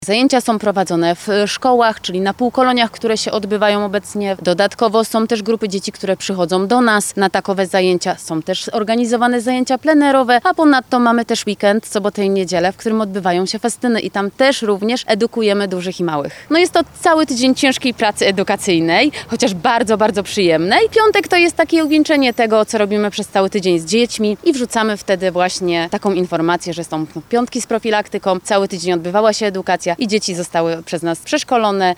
Zajęcia są prowadzone w szkołach, czyli na półkoloniach, które się odbywają obecnie. Dodatkowo są też grupy dzieci, które przychodzą do nas na takowe zajęcia. Są też organizowane zajęcia plenerowe, a ponadto mamy też weekend, sobotę i niedzielę, w którym odbywają się festyny i tam też również edukujemy dużych i małych. No jest to cały tydzień ciężkiej pracy edukacyjnej, chociaż bardzo, bardzo przyjemnej. Piątek to jest takie uwieńczenie tego, co robimy przez cały tydzień z dziećmi i wrzucamy wtedy właśnie taką informację, że są piątki z profilaktyką, cały tydzień odbywała się edukacja i dzieci zostały przez nas przeszkolone